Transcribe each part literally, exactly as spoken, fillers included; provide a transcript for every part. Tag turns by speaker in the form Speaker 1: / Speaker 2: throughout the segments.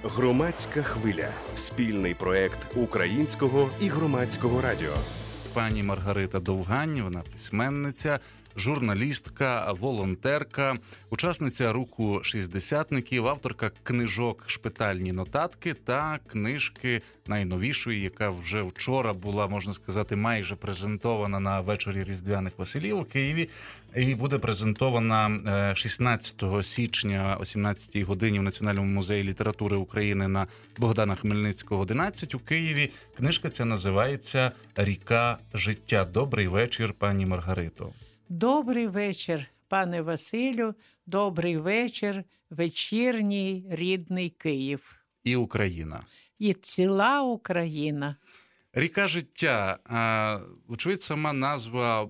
Speaker 1: Громадська хвиля – спільний проєкт Українського і Громадського радіо.
Speaker 2: Пані Маргарита Довгань, вона письменниця, журналістка, волонтерка, учасниця руху шістдесятників, авторка книжок «Шпитальні нотатки» та книжки найновішої, яка вже вчора була, можна сказати, майже презентована на вечорі Різдвяних Василів у Києві. І буде презентована шістнадцятого січня о сімнадцятій годині в Національному музеї літератури України на Богдана Хмельницького, одинадцять у Києві. Книжка ця називається «Ріка життя». Добрий вечір, пані Маргарито.
Speaker 3: Добрий вечір, пане Василю. Добрий вечір, вечірній рідний Київ.
Speaker 2: І Україна.
Speaker 3: І ціла Україна.
Speaker 2: «Ріка життя». Очевидь, сама назва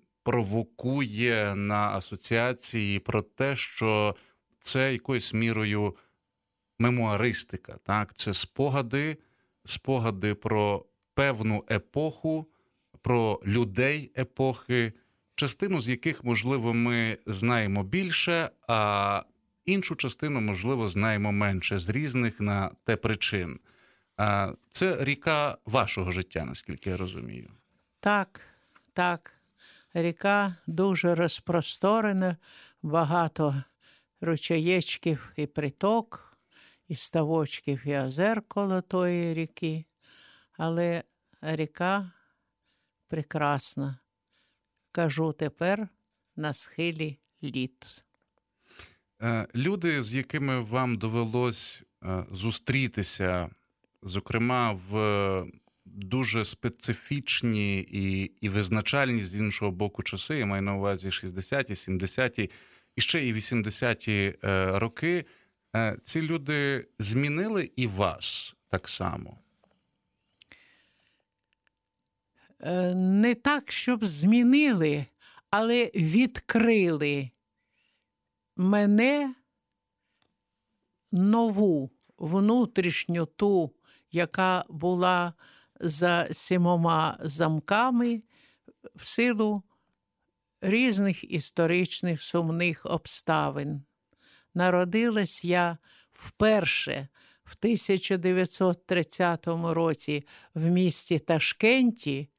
Speaker 2: провокує на асоціації про те, що це якоюсь мірою мемуаристика. Так? Це спогади, спогади про певну епоху, про людей епохи, частину з яких, можливо, ми знаємо більше, а іншу частину, можливо, знаємо менше, з різних на те причин. Це ріка вашого життя, наскільки я розумію.
Speaker 3: Так, так. Ріка дуже розпросторена, багато ручаєчків і приток, і ставочків, і озер коло тої ріки. Але ріка прекрасна. Кажу тепер на схилі літ.
Speaker 2: Люди, з якими вам довелось зустрітися, зокрема в дуже специфічні і, і визначальні з іншого боку часи, я маю на увазі шістдесяті, сімдесяті і ще і вісімдесяті роки, ці люди змінили і вас так само?
Speaker 3: Не так, щоб змінили, але відкрили мене нову, внутрішню ту, яка була за сімома замками в силу різних історичних сумних обставин. Народилась я вперше в тисяча дев'ятсот тридцятому році в місті Ташкенті,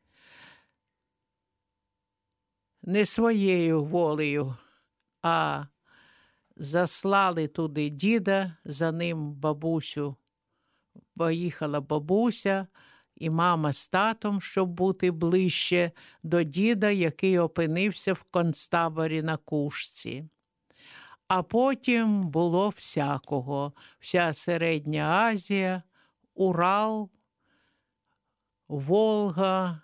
Speaker 3: не своєю волею, а заслали туди діда, за ним бабусю. Поїхала бабуся і мама з татом, щоб бути ближче до діда, який опинився в концтаборі на Кушці. А потім було всякого. Вся Середня Азія, Урал, Волга,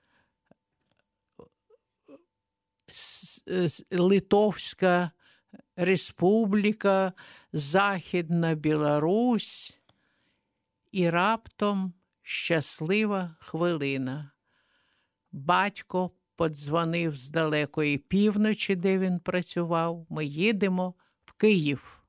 Speaker 3: Литовська Республіка, Західна Білорусь. І раптом щаслива хвилина. Батько подзвонив з далекої півночі, де він працював. Ми їдемо в Київ.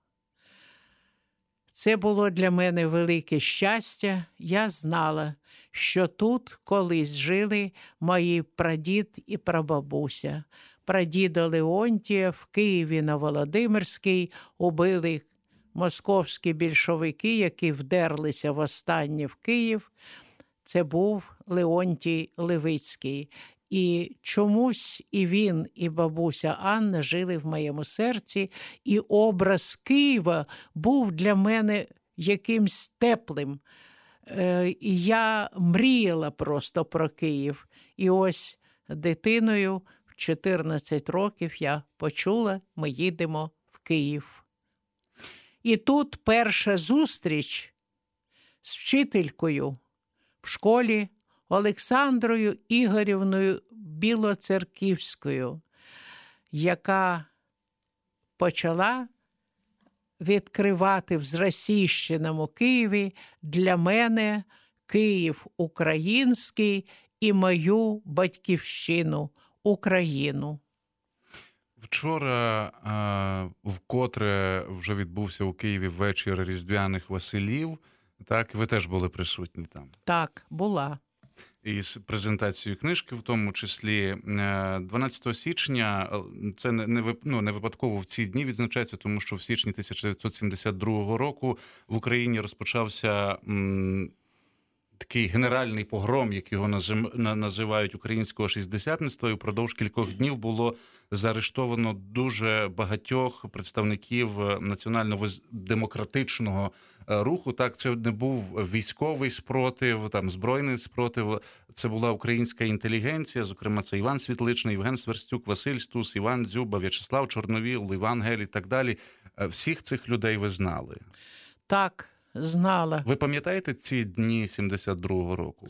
Speaker 3: Це було для мене велике щастя. Я знала, що тут колись жили мої прадід і прабабуся. Прадіда Леонтія в Києві на Володимирській убили московські більшовики, які вдерлися востаннє в Київ. Це був Леонтій Левицький. І чомусь і він, і бабуся Анна жили в моєму серці, і образ Києва був для мене якимсь теплим. І я мріяла просто про Київ. І ось дитиною в чотирнадцять років я почула, ми їдемо в Київ. І тут перша зустріч з вчителькою в школі Олександрою Ігорівною Білоцерківською, яка почала відкривати в зросійщеному Києві для мене Київ український і мою батьківщину – Україну.
Speaker 2: Вчора е, вкотре вже відбувся у Києві вечір Різдвяних Василів. Так, ви теж були присутні там?
Speaker 3: Так, була.
Speaker 2: із презентацією книжки, в тому числі дванадцятого січня, це не, вип- ну, не випадково в ці дні відзначається, тому що в січні тисяча дев'ятсот сімдесят другого року в Україні розпочався м, такий генеральний погром, як його назив- на- називають, українського шістдесятництва, і впродовж кількох днів було заарештовано дуже багатьох представників національно-демократичного руху. Так, це не був військовий спротив, там збройний спротив, це була українська інтелігенція, зокрема це Іван Світличний, Євген Сверстюк, Василь Стус, Іван Дзюба, В'ячеслав Чорновіл, Іван Гель і так далі. Всіх цих людей ви знали.
Speaker 3: Так, знала.
Speaker 2: Ви пам'ятаєте ці дні сімдесят другого року?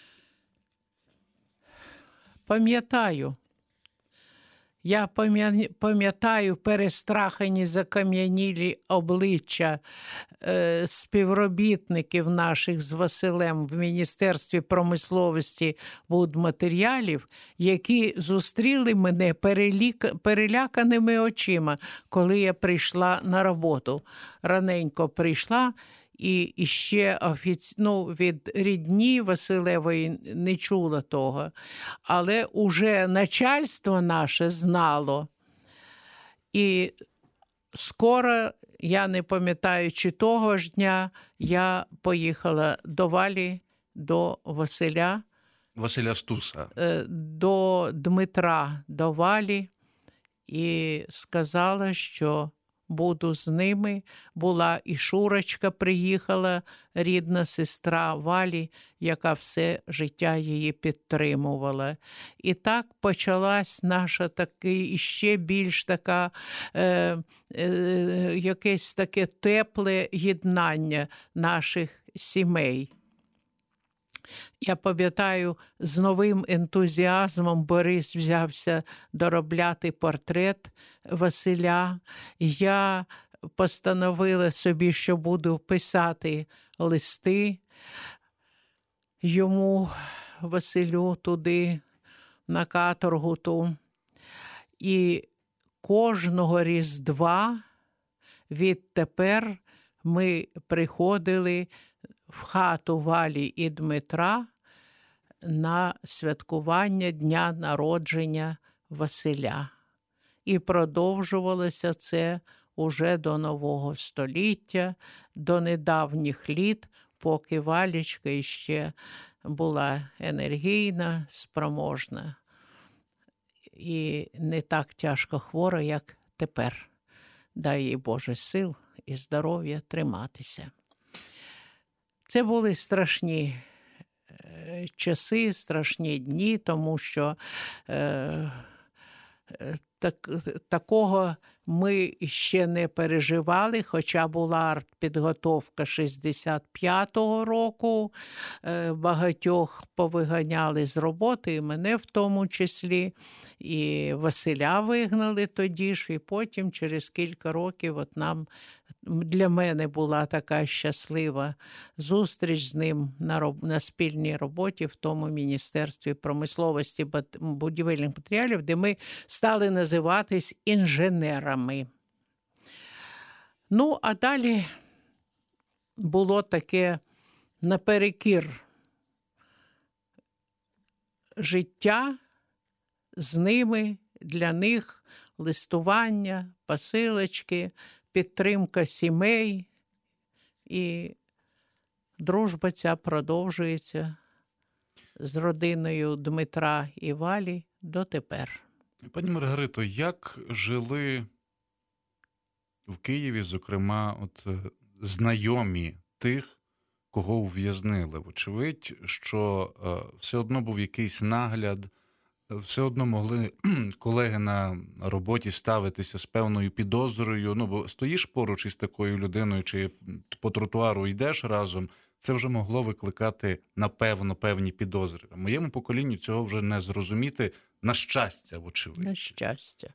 Speaker 3: Пам'ятаю. Я пам'я- пам'ятаю перестрахані, закам'янілі обличчя е, співробітників наших з Василем в Міністерстві промисловості будматеріалів, які зустріли мене перелік... переляканими очима, коли я прийшла на роботу. Раненько прийшла, і, і ще офіці... ну, від рідні Василевої не чула того. Але уже начальство наше знало. І скоро, я не пам'ятаю, чи того ж дня, я поїхала до Валі, до Василя,
Speaker 2: Василя Стуса.
Speaker 3: е, до Дмитра, до Валі, і сказала, що буду з ними. Була і Шурочка приїхала, рідна сестра Валі, яка все життя її підтримувала. І так почалась наша таки, іще більш така, е, е, якесь таке тепле єднання наших сімей. Я пам'ятаю, з новим ентузіазмом Борис взявся доробляти портрет Василя. Я постановила собі, що буду писати листи йому, Василю, туди, на каторгу ту. І кожного Різдва відтепер ми приходили в хату Валі і Дмитра на святкування дня народження Василя. І продовжувалося це уже до нового століття, до недавніх літ, поки Валічка іще була енергійна, спроможна і не так тяжко хвора, як тепер. Дай їй Боже сил і здоров'я триматися. Це були страшні е, часи, страшні дні, тому що е, так, такого ми ще не переживали, хоча була артпідготовка шістдесят п'ятого року, е, багатьох повиганяли з роботи, і мене в тому числі, і Василя вигнали тоді ж, і потім через кілька років от нам, для мене була така щаслива зустріч з ним на, роб... на спільній роботі в тому Міністерстві промисловості будівельних матеріалів, де ми стали називатись інженерами. Ну, а далі було таке наперекір життя з ними, для них листування, посилочки, підтримка сімей, і дружба ця продовжується з родиною Дмитра і Валі дотепер.
Speaker 2: Пані Маргарито, як жили в Києві, зокрема, от знайомі тих, кого ув'язнили? Вочевидь, що е, все одно був якийсь нагляд, все одно могли колеги на роботі ставитися з певною підозрою. Ну, бо стоїш поруч із такою людиною, чи по тротуару йдеш разом, це вже могло викликати, напевно, певні підозри. Моєму поколінню цього вже не зрозуміти, на щастя, вочевидь.
Speaker 3: На щастя.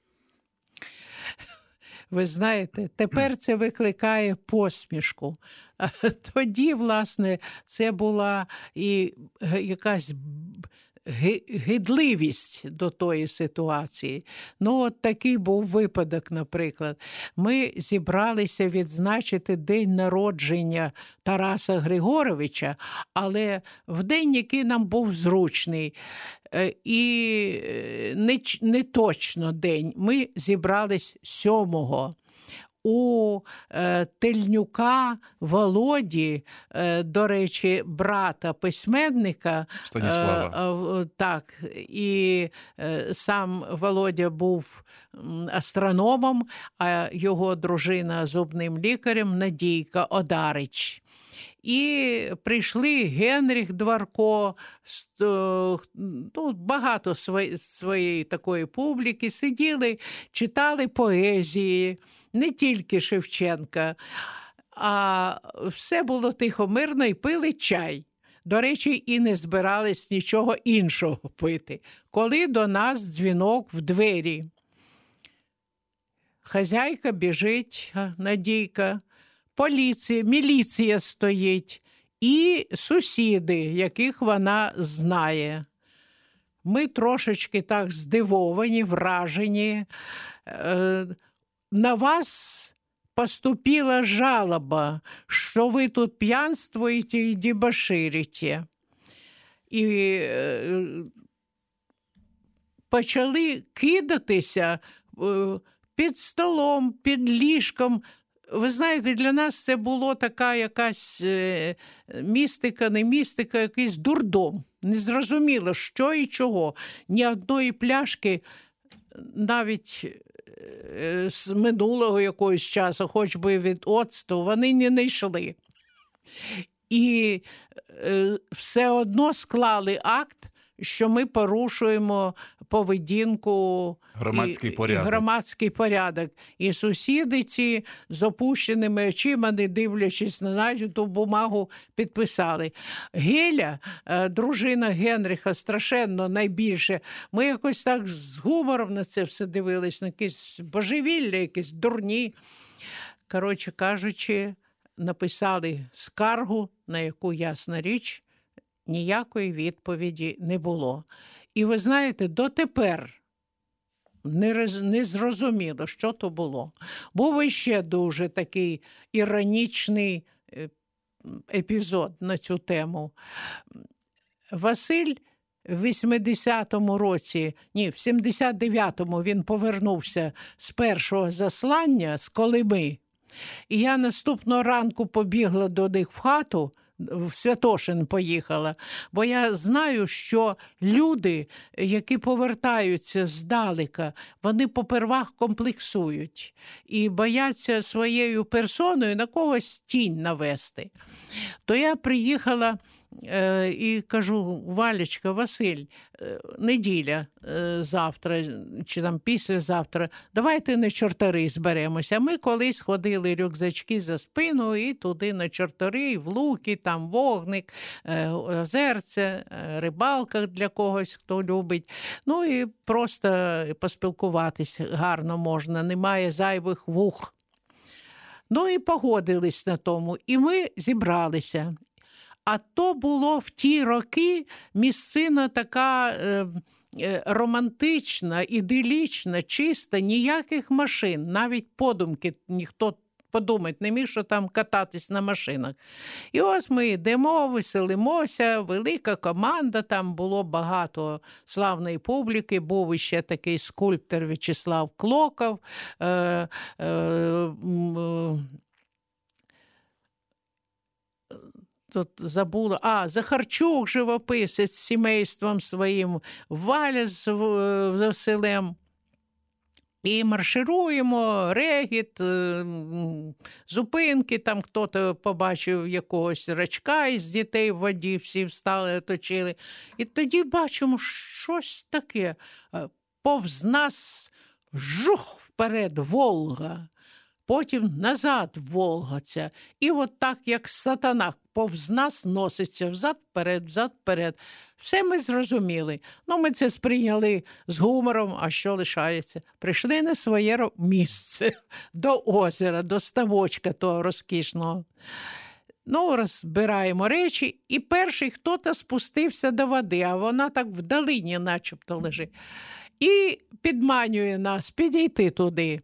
Speaker 3: Ви знаєте, тепер це викликає посмішку. Тоді, власне, це була і якась гидливість до тої ситуації. Ну, от такий був випадок, наприклад. Ми зібралися відзначити день народження Тараса Григоровича, але в день, який нам був зручний, і не, не точно день, ми зібрались сьомого. У е, Тельнюка Володі, е, до речі, брата письменника,
Speaker 2: Станіслава.
Speaker 3: Е, е, так, і е, сам Володя був астрономом, а його дружина зубним лікарем Надійка Одарич. І прийшли Генріх Дварко, ну, багато своєї, своєї такої публіки, сиділи, читали поезії, не тільки Шевченка, а все було тихо, мирно і пили чай. До речі, і не збирались нічого іншого пити. Коли до нас дзвінок в двері. Хазяйка біжить, Надійка, поліція, міліція стоїть і сусіди, яких вона знає. Ми трошечки так здивовані, вражені. На вас поступила жалоба, що ви тут п'янствуєте і дебоширите. І почали кидатися під столом, під ліжком. Ви знаєте, для нас це було така якась е, містика, не містика, якийсь дурдом. Не зрозуміло, що і чого. Ні одної пляшки, навіть е, з минулого якогось часу, хоч би від оцту, вони не знайшли. І е, все одно склали акт, що ми порушуємо поведінку,
Speaker 2: громадський
Speaker 3: і,
Speaker 2: порядок.
Speaker 3: І громадський порядок. І сусіди ці з опущеними очима, не дивлячись на нашу ту бумагу, підписали. Геля, дружина Генріха, страшенно найбільше. Ми якось так з гумором на це все дивились, на якісь божевілля, якісь дурні. Коротше кажучи, написали скаргу, на яку, ясна річ, ніякої відповіді не було. І ви знаєте, дотепер не, роз, не зрозуміло, що то було. Був іще дуже такий іронічний епізод на цю тему. Василь в вісімдесятому році, ні, в сімдесят дев'ятому він повернувся з першого заслання з Колими. І я наступного ранку побігла до них в хату, в Святошин поїхала, бо я знаю, що люди, які повертаються здалека, вони попервах комплексують і бояться своєю персоною на когось тінь навести. То я приїхала е, і кажу: Валечка, Василь, е, неділя е, завтра, чи там післязавтра, давайте на Чортари зберемося. Ми колись ходили рюкзачки за спину і туди на Чортари, в Луки, там вогник, е, озерце, е, рибалка для когось, хто любить. Ну і просто поспілкуватись гарно можна, немає зайвих вух. Ну і погодились на тому, і ми зібралися. А то було в ті роки місцина така е, е, романтична, іделічна, чиста, ніяких машин, навіть подумки ніхто подумати не міг, що там кататись на машинах. І ось ми йдемо, веселимося, велика команда, там було багато славної публіки, був іще такий скульптор В'ячеслав Клоков, е, е, е, Тут забула. А, Захарчук, живописець з сімейством своїм, Валя з Василем. І маршируємо, регіт, зупинки, там хто-то побачив якогось рачка із дітей в воді, всі встали, оточили. І тоді бачимо щось таке. Повз нас жух вперед Волга. Потім назад Волга ця. І от так, як сатана, повз нас носиться взад-вперед, взад-вперед. Все ми зрозуміли. Ну, ми це сприйняли з гумором, а що лишається? Прийшли на своє місце, до озера, до ставочка того розкішного. Ну, розбираємо речі, і перший хто-то спустився до води, а вона так в долині начебто лежить. І підманює нас підійти туди.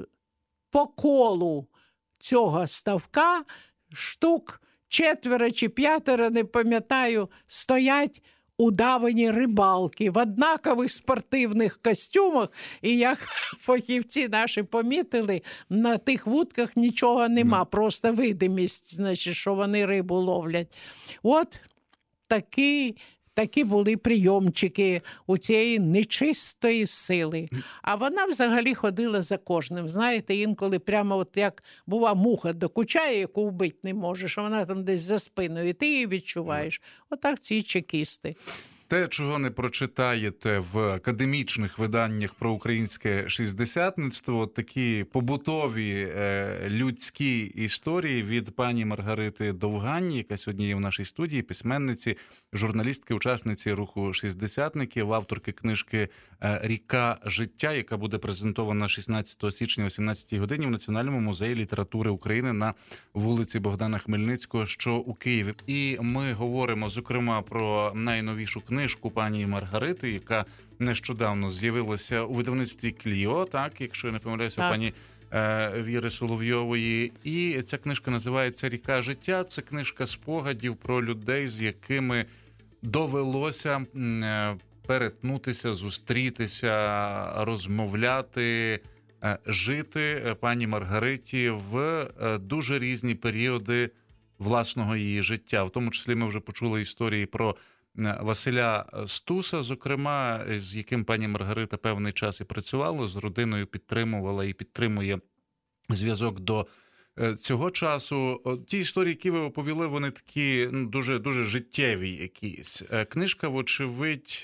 Speaker 3: По колу цього ставка штук четверо чи п'ятеро, не пам'ятаю, стоять удавані рибалки в однакових спортивних костюмах, і як фахівці наші помітили, на тих вудках нічого нема, просто видимість, значить, що вони рибу ловлять. От такі, такі були прийомчики у цієї нечистої сили. А вона взагалі ходила за кожним. Знаєте, інколи прямо от як бува муха докучає, яку вбити не можеш, а вона там десь за спиною, і ти її відчуваєш. Отак ці чекісти.
Speaker 2: Те, чого не прочитаєте в академічних виданнях про українське шістдесятництво, такі побутові е, людські історії від пані Маргарити Довгань, яка сьогодні є в нашій студії, письменниці, журналістки, учасниці руху шістдесятників, авторки книжки «Ріка життя», яка буде презентована шістнадцятого січня о сімнадцятій годині в Національному музеї літератури України на вулиці Богдана Хмельницького, що у Києві. І ми говоримо, зокрема, про найновішу книжку пані Маргарити, яка нещодавно з'явилася у видавництві «Кліо», так, якщо я не помиляюся,
Speaker 3: так.
Speaker 2: пані е, Віри Соловйової. І ця книжка називається «Ріка життя». Це книжка спогадів про людей, з якими довелося е, перетнутися, зустрітися, розмовляти, е, жити пані Маргариті в е, дуже різні періоди власного її життя. В тому числі ми вже почули історії про Василя Стуса, зокрема, з яким пані Маргарита певний час і працювала, з родиною підтримувала і підтримує зв'язок до цього часу. Ті історії, які ви оповіли, вони такі ну, дуже, дуже життєві якісь. Книжка, вочевидь,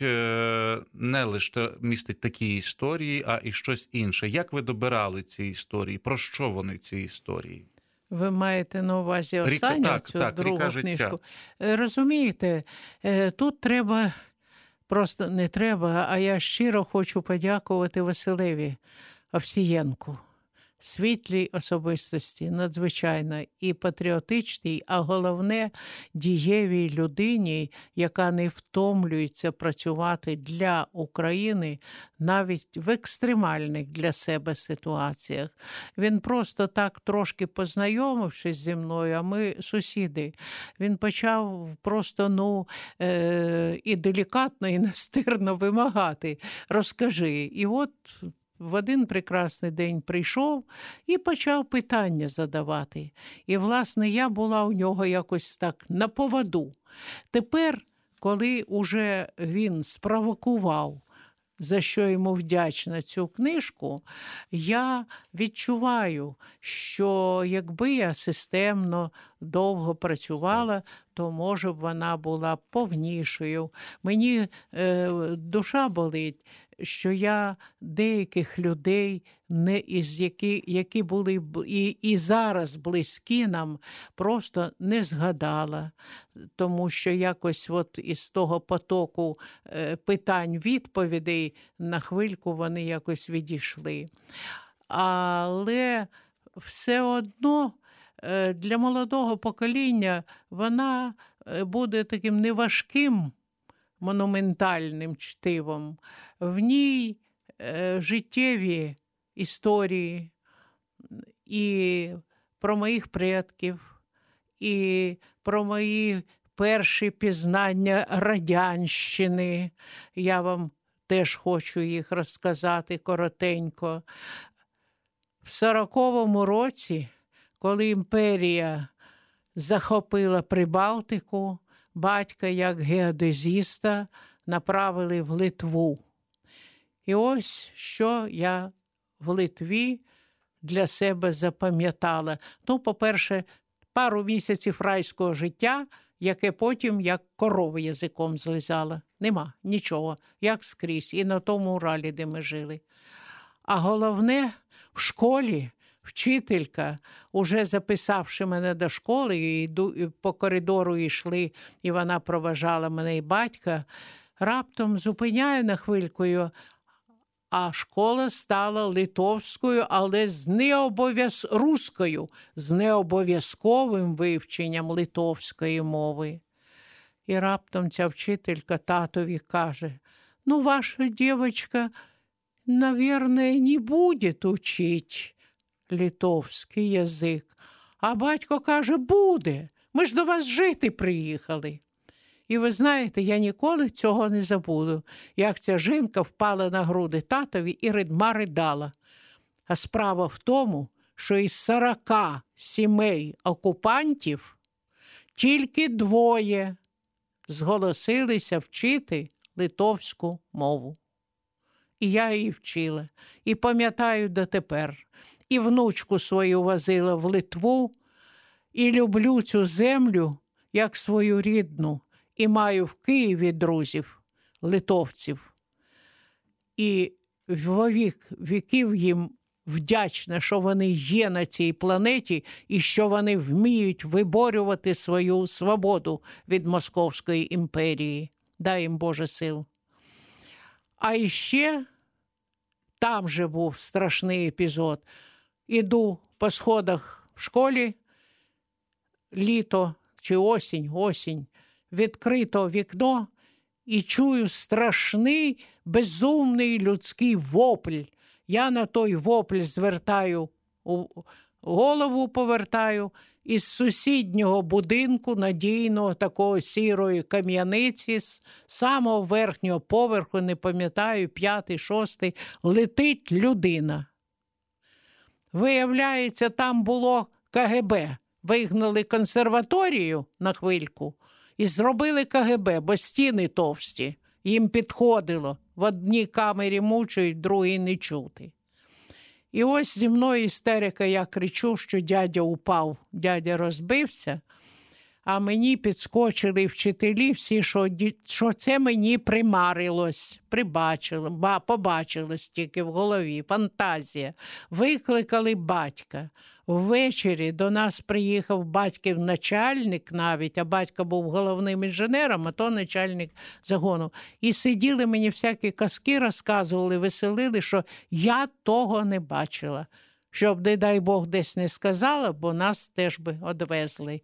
Speaker 2: не лише містить такі історії, а і щось інше. Як ви добирали ці історії? Про що вони, ці історії?
Speaker 3: Ви маєте на увазі останню,
Speaker 2: Ріка, так,
Speaker 3: цю
Speaker 2: так,
Speaker 3: другу
Speaker 2: «Ріка
Speaker 3: книжку?
Speaker 2: життя».
Speaker 3: Розумієте, тут треба, просто не треба, а я щиро хочу подякувати Василеві Овсієнку, світлій особистості, надзвичайно і патріотичній, а головне дієвій людині, яка не втомлюється працювати для України навіть в екстремальних для себе ситуаціях. Він просто так трошки познайомившись зі мною, а ми сусіди, він почав просто ну е- і делікатно, і настирно вимагати. Розкажи. І от в один прекрасний день прийшов і почав питання задавати. І, власне, я була у нього якось так на поводу. Тепер, коли уже він спровокував, за що йому вдячна цю книжку, я відчуваю, що якби я системно довго працювала, то, може б, вона була повнішою. Мені е, душа болить, що я деяких людей, не із які, які були і, і зараз близькі нам, просто не згадала. Тому що якось от із того потоку е, питань-відповідей на хвильку вони якось відійшли. Але все одно е, для молодого покоління вона буде таким неважким, монументальним чтивом. В ній е, життєві історії і про моїх предків, і про мої перші пізнання радянщини. Я вам теж хочу їх розказати коротенько. В сороковому році, коли імперія захопила Прибалтику, батька, як геодезіста, направили в Литву. І ось, що я в Литві для себе запам'ятала. Ну, по-перше, пару місяців райського життя, яке потім, як корова язиком злизала. Нема нічого, як скрізь, і на тому Уралі, де ми жили. А головне, в школі вчителька, уже записавши мене до школи, і по коридору йшли, і вона проважала мене і батька, раптом зупиняє на хвилькою, а школа стала литовською, але з необов'яз... руською, з необов'язковим вивченням литовської мови. І раптом ця вчителька татові каже: «Ну, ваша дівчинка, наверное, не буде учить литовський язик». А батько каже: «Буде, ми ж до вас жити приїхали». І ви знаєте, я ніколи цього не забуду, як ця жінка впала на груди татові і ридма ридала. А справа в тому, що із сорока сімей окупантів тільки двоє зголосилися вчити литовську мову. І я її вчила, і пам'ятаю дотепер. І внучку свою возила в Литву, і люблю цю землю як свою рідну, і маю в Києві друзів, литовців. І во вік віків їм вдячна, що вони є на цій планеті і що вони вміють виборювати свою свободу від Московської імперії. Дай їм Боже сил. А іще там же був страшний епізод. Іду по сходах в школі, літо чи осінь, осінь, відкрито вікно і чую страшний, безумний людський вопль. Я на той вопль звертаю, голову повертаю, із сусіднього будинку, надійного, такого сірої кам'яниці, з самого верхнього поверху, не пам'ятаю, п'ятий, шостий, летить людина. Виявляється, там було ка ге бе. Вигнали консерваторію на хвильку і зробили ка ге бе, бо стіни товсті. Їм підходило. В одній камері мучають, в другій не чути. І ось зі мною істерика, я кричу, що дядя упав, дядя розбився, а мені підскочили вчителі всі, що, що це мені примарилось, прибачило, ба, побачилось тільки в голові, фантазія. Викликали батька. Ввечері до нас приїхав батьків начальник навіть, а батько був головним інженером, а то начальник загону. І сиділи, мені всякі казки розказували, веселили, що я того не бачила. Щоб, не дай Бог, десь не сказала, бо нас теж би одвезли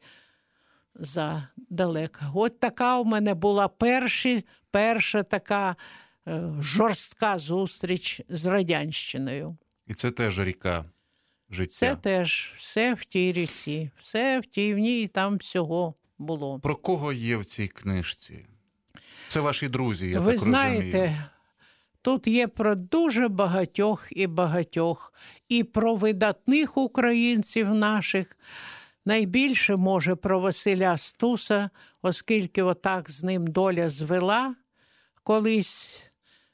Speaker 3: задалеко. От така у мене була перші, перша така е, жорстка зустріч з радянщиною.
Speaker 2: І це теж ріка життя.
Speaker 3: Це теж все в тій ріці, все в тій, в ній, там всього було.
Speaker 2: Про кого є в цій книжці? Це ваші друзі, я
Speaker 3: Ви
Speaker 2: так
Speaker 3: знаєте,
Speaker 2: розумію.
Speaker 3: тут є про дуже багатьох і багатьох, і про видатних українців наших. Найбільше, може, про Василя Стуса, оскільки отак з ним доля звела колись.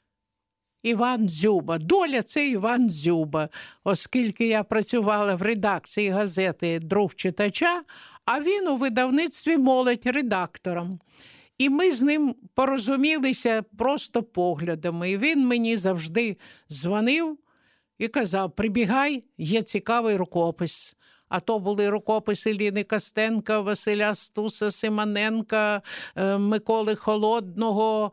Speaker 3: Іван Дзюба. Доля – це Іван Дзюба, оскільки я працювала в редакції газети «Друг читача», а він у видавництві «Молодь» редактором. І ми з ним порозумілися просто поглядами. І він мені завжди дзвонив і казав: «Прибігай, є цікавий рукопис». А то були рукописи Ліни Костенка, Василя Стуса, Симоненка, Миколи Холодного,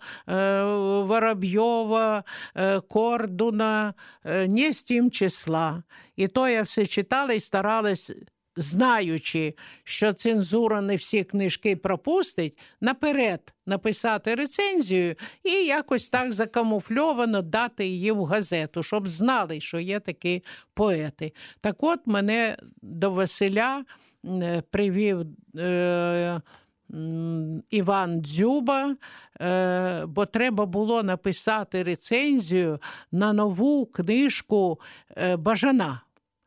Speaker 3: Воробйова, Кордуна, не з тим числа. І то я все читала і старалась, знаючи, що цензура не всі книжки пропустить, наперед написати рецензію і якось так закамуфльовано дати її в газету, щоб знали, що є такі поети. Так от мене до Василя привів е, Іван Дзюба, е, бо треба було написати рецензію на нову книжку е, Бажана.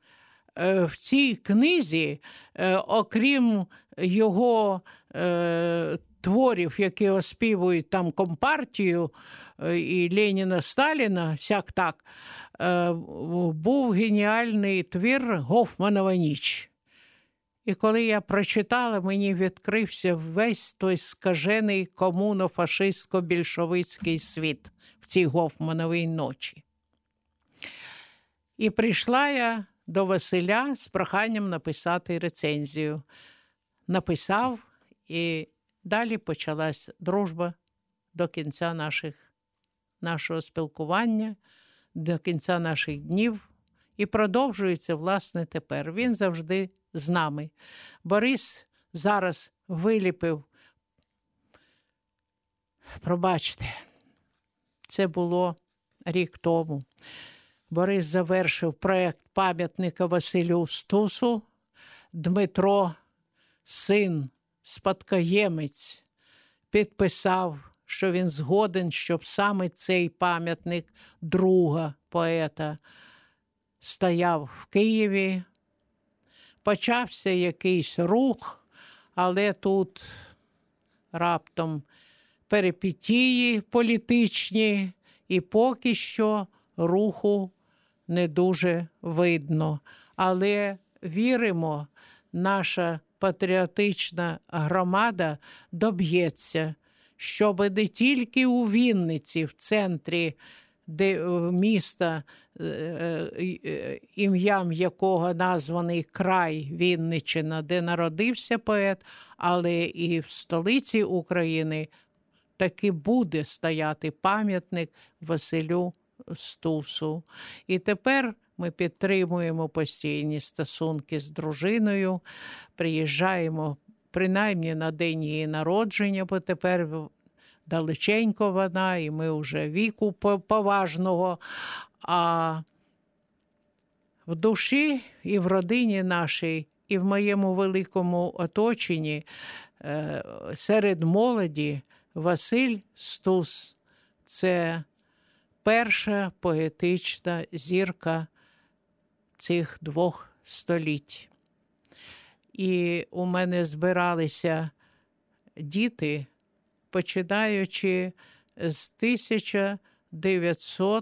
Speaker 3: В цій книзі, окрім його е, творів, які оспівують там Компартію і Леніна, Сталіна, всяк так, е, був геніальний твір «Гофманова ніч». І коли я прочитала, мені відкрився весь той скажений комуно-фашистсько-більшовицький світ в цій Гофмановій ночі. І прийшла я до Василя з проханням написати рецензію. Написав, і далі почалась дружба до кінця наших, нашого спілкування. до кінця наших днів і продовжується, власне, тепер. Він завжди з нами. Борис зараз виліпив, пробачте, це було рік тому. Борис завершив проєкт пам'ятника Василю Стусу. Дмитро, син, спадкоємець, підписав, що він згоден, щоб саме цей пам'ятник друга поета стояв в Києві. Почався якийсь рух, але тут раптом перипетії політичні, і поки що руху не дуже видно. Але віримо, наша патріотична громада доб'ється, щоб не тільки у Вінниці, в центрі де, міста, ім'ям якого названий край Вінниччина, де народився поет, але і в столиці України таки буде стояти пам'ятник Василю Стусу. І тепер ми підтримуємо постійні стосунки з дружиною, приїжджаємо принаймні на день її народження, бо тепер далеченько вона, і ми вже віку поважного. А в душі і в родині нашій, і в моєму великому оточенні серед молоді Василь Стус – це перша поетична зірка цих двох століть. І у мене збиралися діти, починаючи з тисяча дев'ятсот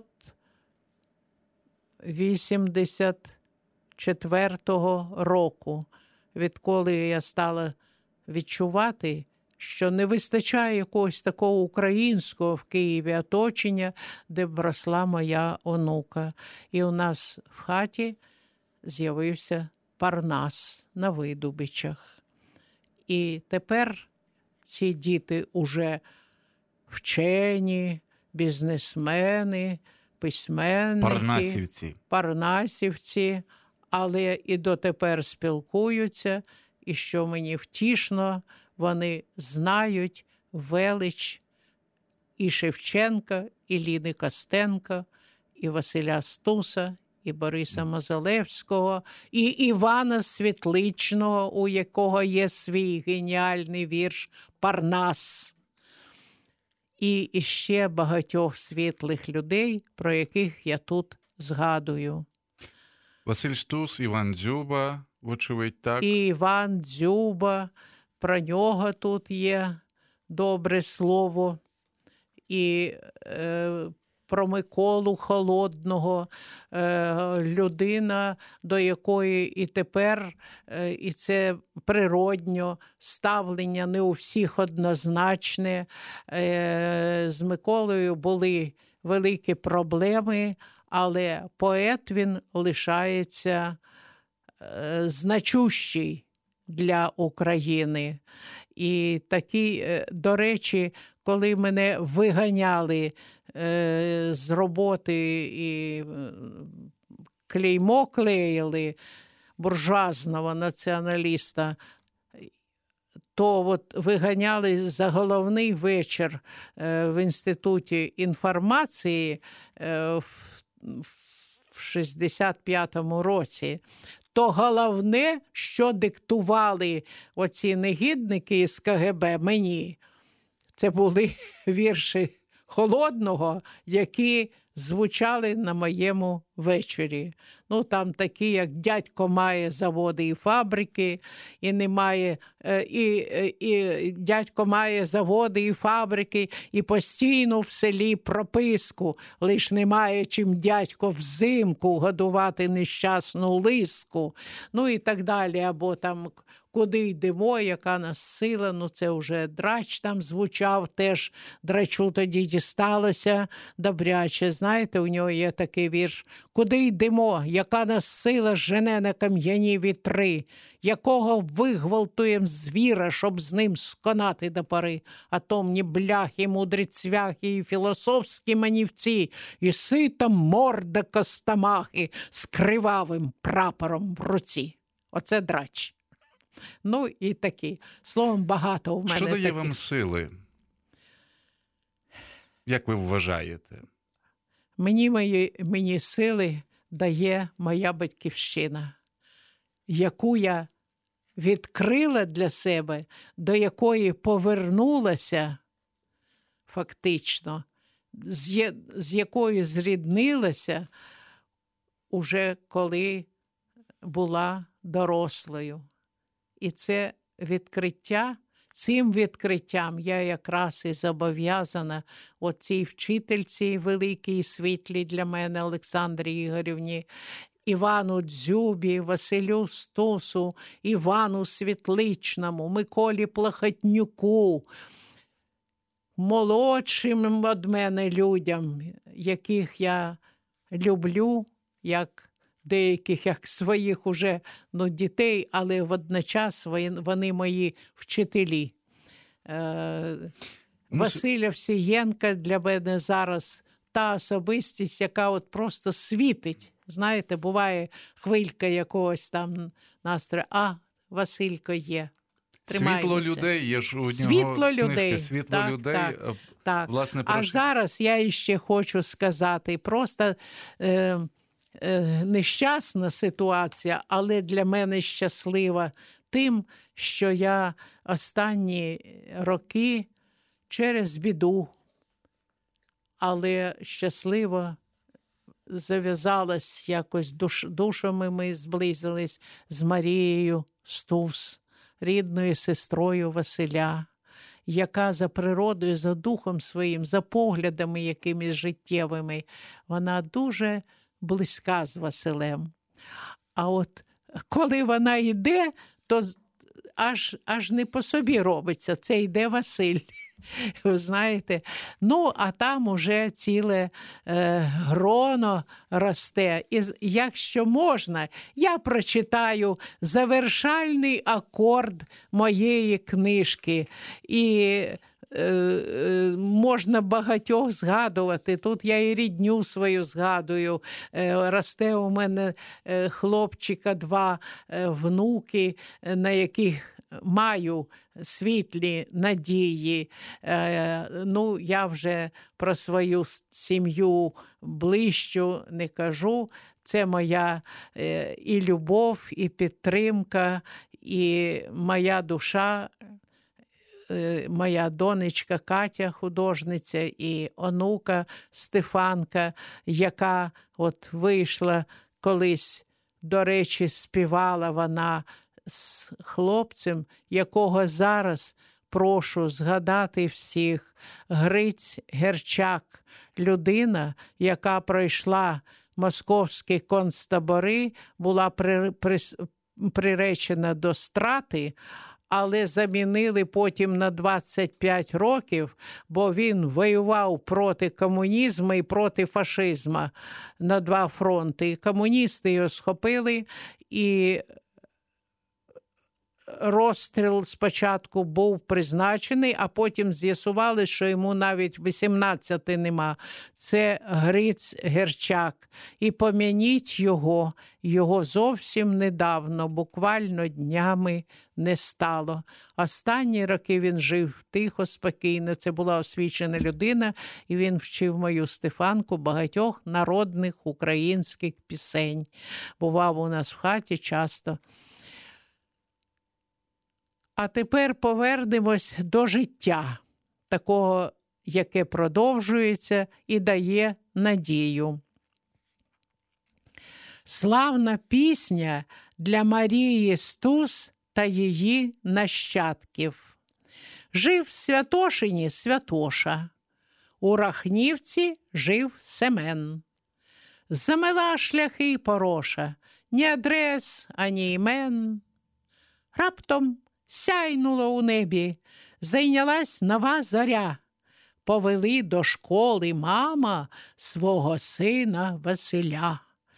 Speaker 3: вісімдесят четвертого року, відколи я стала відчувати, що не вистачає якогось такого українського в Києві оточення, де б росла моя онука. І у нас в хаті з'явився Парнас на Видубичах. І тепер ці діти уже вчені, бізнесмени, письменники,
Speaker 2: Парнасівці.
Speaker 3: Парнасівці, але і дотепер спілкуються, і що мені втішно, вони знають велич і Шевченка, і Ліни Костенка, і Василя Стуса, і Бориса Мозалевського, і Івана Світличного, у якого є свій геніальний вірш «Парнас». І іще багатьох світлих людей, про яких я тут згадую.
Speaker 2: Василь Стус, Іван Дзюба, вочевидь, так?
Speaker 3: І Іван Дзюба, про нього тут є добре слово. І е, про Миколу Холодного, е, людина, до якої і тепер, е, і це природньо, ставлення не у всіх однозначне. Е, з Миколою були великі проблеми, але поет він лишається е, значущий для України. І такі, до речі, коли мене виганяли е, з роботи і клеймо клеїли буржуазного націоналіста, то от виганяли за головний вечір е, в Інституті інформації е, в, в шістдесят п'ятому році. То головне, що диктували оці негідники із ка ге бе мені, це були вірші Холодного, які звучали на моєму вечорі. Ну, там такі, як «Дядько має заводи і фабрики», і немає, і, і, і «Дядько має заводи і фабрики, і постійно в селі прописку, лиш немає чим дядько взимку годувати нещасну лиску». Ну і так далі, або там «Куди йдемо, яка нас сила», ну це вже Драч там звучав, теж Драчу тоді дісталося добряче. Знаєте, у нього є такий вірш Куди йдемо, яка нас сила жене на кам'яні вітри, якого вигвалтуєм звіра, щоб з ним сконати до пори. Атомні бляхи, мудрі цвяхи і філософські манівці, і сита морда костомахи з кривавим прапором в руці. Оце драч. Ну і такі. Словом, багато у мене
Speaker 2: Що дає
Speaker 3: таких.
Speaker 2: вам сили? Як ви вважаєте?
Speaker 3: Мені, мої, мені сили дає моя батьківщина, яку я відкрила для себе, до якої повернулася фактично, з, з якою зріднилася уже коли була дорослою. І це відкриття, цим відкриттям я якраз і зобов'язана оцій вчительці великій і світлій для мене Олександрі Ігорівні, Івану Дзюбі, Василю Стусу, Івану Світличному, Миколі Плахотнюку, молодшим від мене людям, яких я люблю, як деяких, як своїх уже ну, дітей, але водночас вони мої вчителі. Е, Василя Всієнка для мене зараз та особистість, яка от просто світить. Знаєте, буває хвилька якогось там настрою, а Василько є.
Speaker 2: Світло людей, є ж у нього
Speaker 3: Світло людей.
Speaker 2: книжки «Світло
Speaker 3: так,
Speaker 2: людей».
Speaker 3: Так, так.
Speaker 2: Власне,
Speaker 3: а
Speaker 2: прошу...
Speaker 3: зараз я іще хочу сказати, просто е, е, нещасна ситуація, але для мене щаслива тим, що я останні роки через біду, але щасливо зав'язалась якось, душ, душами ми зблизились з Марією Стус, рідною сестрою Василя, яка за природою, за духом своїм, за поглядами якимись життєвими, вона дуже близька з Василем. А от коли вона йде, то аж, аж не по собі робиться, це йде Василь. Ви знаєте, ну, а там уже ціле е, гроно росте. І якщо можна, я прочитаю завершальний акорд моєї книжки. І е, е, можна багатьох згадувати. Тут я і рідню свою згадую. Е, росте у мене е, хлопчика два е, внуки, е, на яких маю світлі надії. Е, ну, я вже про свою сім'ю ближчу не кажу. Це моя е, і любов, і підтримка, і моя душа, е, моя донечка Катя, художниця, і онука Стефанка, яка от вийшла колись, до речі, співала вона з хлопцем, якого зараз прошу згадати всіх. Гриць Герчак, людина, яка пройшла московські концтабори, була при, при, приречена до страти, але замінили потім на двадцять п'ять років, бо він воював проти комунізму і проти фашизму на два фронти. І комуністи його схопили, і розстріл спочатку був призначений, а потім з'ясували, що йому навіть вісімнадцяти нема. Це Гриць Герчак. І пом'яніть його, його зовсім недавно, буквально днями не стало. Останні роки він жив тихо, спокійно. Це була освічена людина, і він вчив мою Стефанку багатьох народних українських пісень. Бував у нас в хаті часто. А тепер повернемось до життя, такого, яке продовжується і дає надію. Славна пісня для Марії Стус та її нащадків. Жив в Святошині Святоша, у Рахнівці жив Семен. Замела шляхи й пороша, ні адрес, ані імен. Раптом сяйнуло у небі, зайнялась нова зоря. Повели до школи мама свого сина Василя.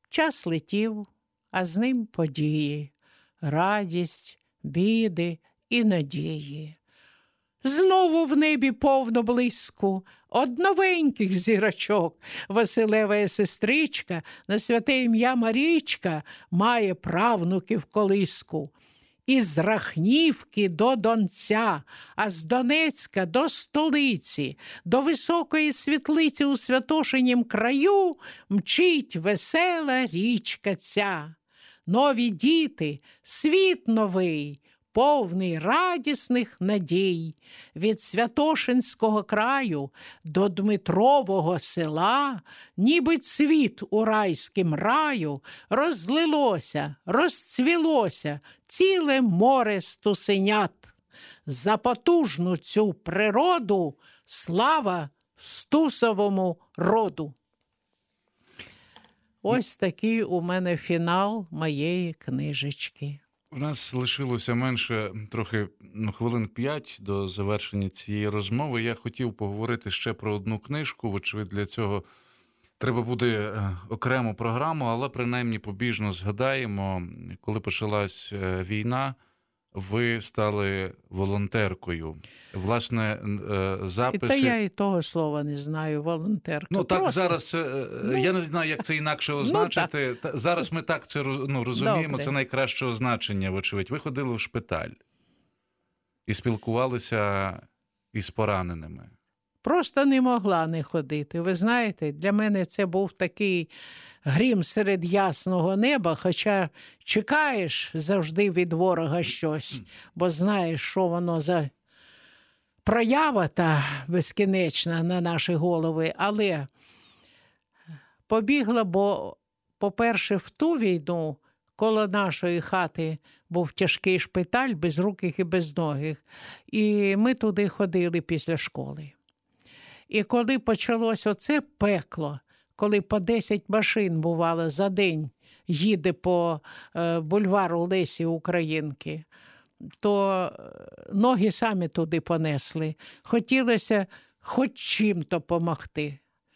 Speaker 3: Час летів, а з ним події, радість, біди і надії. Знову в небі повно блиску, од новеньких зірочок. Василева сестричка на святе ім'я Марічка має правнуків колиску. Із Рахнівки до Донця, а з Донецька до столиці, до високої світлиці у Святошинім краю мчить весела річка ця. Нові діти, світ новий, повний радісних надій. Від Святошинського краю до Дмитрового села, ніби цвіт у райськім раю, розлилося, розцвілося ціле море стусенят. За потужну цю природу слава стусовому роду. Ось такий у мене фінал моєї книжечки.
Speaker 2: У нас лишилося менше трохи ну, хвилин п'ять до завершення цієї розмови. Я хотів поговорити ще про одну книжку. Вочевидь, для цього треба буде окрему програму, але принаймні побіжно згадаємо, коли почалась війна, ви стали волонтеркою. Власне, записи...
Speaker 3: Та я і того слова не знаю, волонтерка.
Speaker 2: Ну, так
Speaker 3: Просто...
Speaker 2: зараз, ну... я не знаю, як це інакше означити. Ну, зараз ми так це ну, розуміємо, Добре. Це найкраще означення, вочевидь. Ви ходили в шпиталь і спілкувалися із пораненими.
Speaker 3: Просто не могла не ходити. Ви знаєте, для мене це був такий грім серед ясного неба, хоча чекаєш завжди від ворога щось, бо знаєш, що воно за проява та безкінечна на наші голови. Але побігла, бо, по-перше, в ту війну коло нашої хати був тяжкий шпиталь, безруких і безногих, і ми туди ходили після школи. І коли почалось оце пекло, коли по десять машин, бувало, за день їде по е, бульвару Лесі Українки, то ноги самі туди понесли. Хотілося хоч чим-то помогти.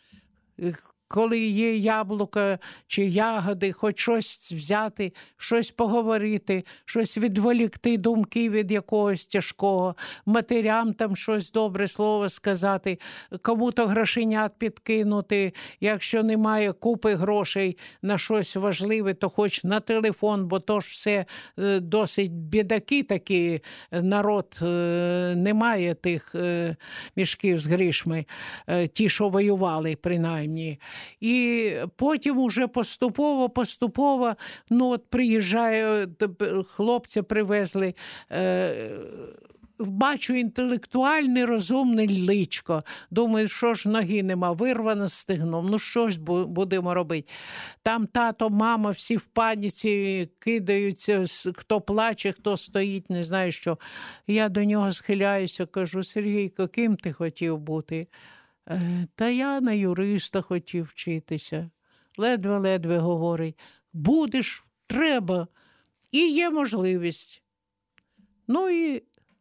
Speaker 3: Коли є яблука чи ягоди, хоч щось взяти, щось поговорити, щось відволікти думки від якогось тяжкого, матерям там щось добре слово сказати, кому-то грошенят підкинути, якщо немає купи грошей на щось важливе, то хоч на телефон, бо то ж все досить бідаки такі, народ не має тих мішків з грішми, ті, що воювали принаймні. І потім уже поступово-поступово, ну от приїжджає, хлопця привезли, е, бачу інтелектуальне, розумне личко. Думаю, що ж ноги нема, вирвано стегном, ну що ж будемо робити. Там тато, мама, всі в паніці кидаються, хто плаче, хто стоїть, не знаю що. Я до нього схиляюся, кажу: Сергійко, ким ти хотів бути? Та я на юриста хотів вчитися. Ледве-ледве говорить: будеш, треба, і є можливість. Ну і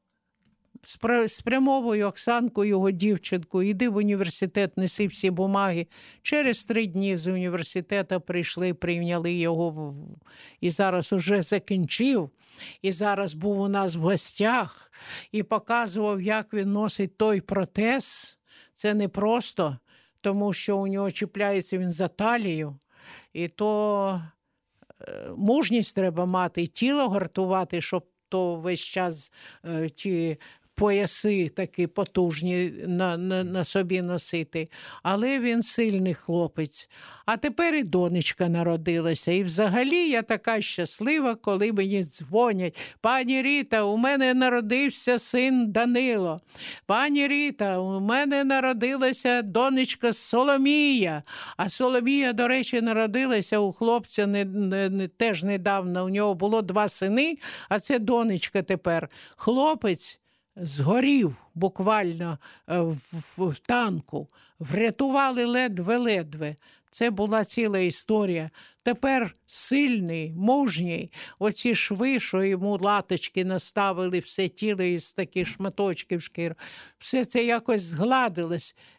Speaker 3: спрямовую Оксанку, його дівчинку: іди в університет, неси всі бумаги. Через три дні з університету прийшли, прийняли його, і зараз уже закінчив, і зараз був у нас в гостях, і показував, як він носить той протез. Це не просто, тому що у нього чіпляється він за талію, і то мужність треба мати, і тіло гартувати, щоб то весь час ті пояси такі потужні на, на, на собі носити. Але він сильний хлопець. А тепер і донечка народилася. І взагалі я така щаслива, коли мені дзвонять: пані Ріта, у мене народився син Данило. Пані Ріта, у мене народилася донечка Соломія. А Соломія, до речі, народилася у хлопця не, не, не, теж недавно. У нього було два сини, а це донечка тепер. Хлопець згорів буквально в, в, в танку. Врятували ледве-ледве. Це була ціла історія. Тепер сильний, мужній. Оці шви, що йому латочки наставили, все тіло із таких шматочків шкір. Все це якось згладилось. І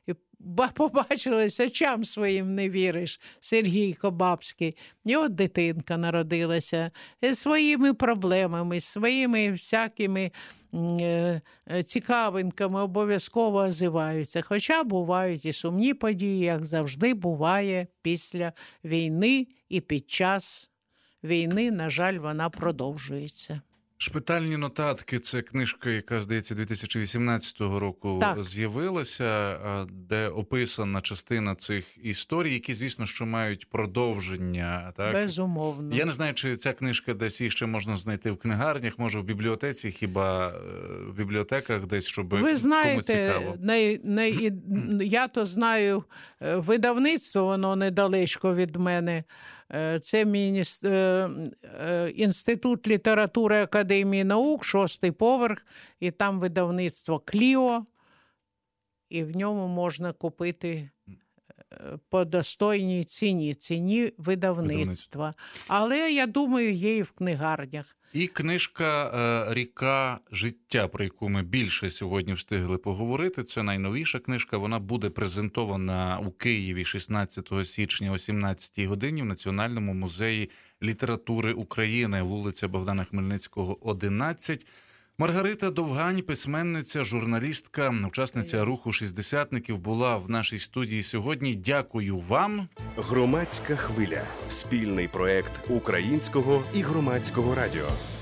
Speaker 3: ба- побачились, очам своїм не віриш, Сергійко Бабський. І от дитинка народилася зі своїми проблемами, своїми всякими м, е, е, цікавинками, обов'язково озиваються. Хоча бувають і сумні події, як завжди буває після війни і під час війни, на жаль, вона продовжується.
Speaker 2: Шпитальні нотатки – це книжка, яка, здається, дві тисячі вісімнадцятого року
Speaker 3: Так.
Speaker 2: з'явилася, а, де описана частина цих історій, які, звісно, що мають продовження. Так?
Speaker 3: Безумовно.
Speaker 2: Я не знаю, чи ця книжка десь її ще можна знайти в книгарнях, може в бібліотеці, хіба е, в бібліотеках десь, щоб
Speaker 3: Ви
Speaker 2: кому
Speaker 3: знаєте,
Speaker 2: цікаво.
Speaker 3: не, не, і- я то знаю, е, видавництво, воно недалечко від мене. Е, Це мініс- е, е, Інститут літератури Академії наук, шостий поверх, і там видавництво Кліо, і в ньому можна купити е, по достойній ціні, ціні видавництва. Але, я думаю, є і в книгарнях.
Speaker 2: І книжка е, «Ріка життя», про яку ми більше сьогодні встигли поговорити. Це найновіша книжка. Вона буде презентована у Києві шістнадцятого січня о сімнадцятій годині в Національному музеї літератури України, вулиця Богдана Хмельницького, одинадцять. Маргарита Довгань, письменниця, журналістка, учасниця руху шістдесятників, була в нашій студії сьогодні. Дякую вам.
Speaker 1: Громадська хвиля. Спільний проект Українського і Громадського радіо.